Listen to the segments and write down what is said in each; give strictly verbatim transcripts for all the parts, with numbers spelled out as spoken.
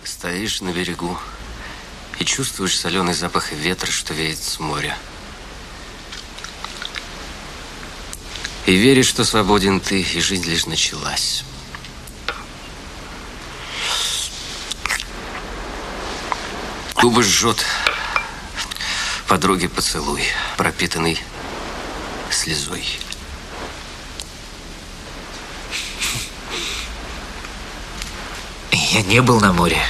Стоишь на берегу и чувствуешь соленый запах ветра, что веет с моря. И веришь, что свободен ты, и жизнь лишь началась. Губы жжет подруге поцелуй, пропитанный слезой. Я не был на море.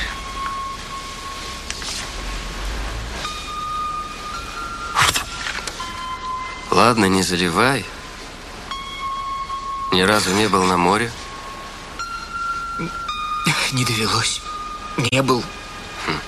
Ладно, не заливай. Ни разу не был на море? Не довелось. Не был. Хм.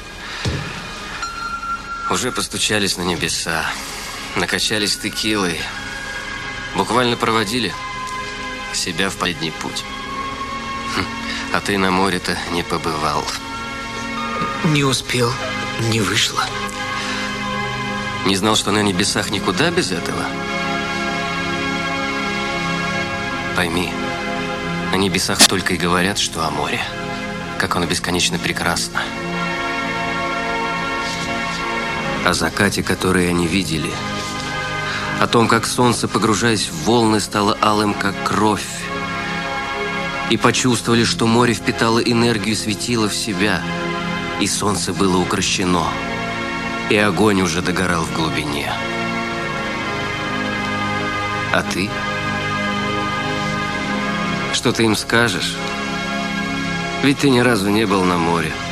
Уже постучались на небеса, накачались текилой, буквально проводили себя в последний путь. Хм. А ты на море-то не побывал. Не успел, не вышло. Не знал, что на небесах никуда без этого? Пойми, на небесах только и говорят, что о море. Как оно бесконечно прекрасно. О закате, который они видели. О том, как солнце, погружаясь в волны, стало алым, как кровь. И почувствовали, что море впитало энергию светила в себя. И солнце было укрощено. И огонь уже догорал в глубине. А ты? Что ты им скажешь? Ведь ты ни разу не был на море.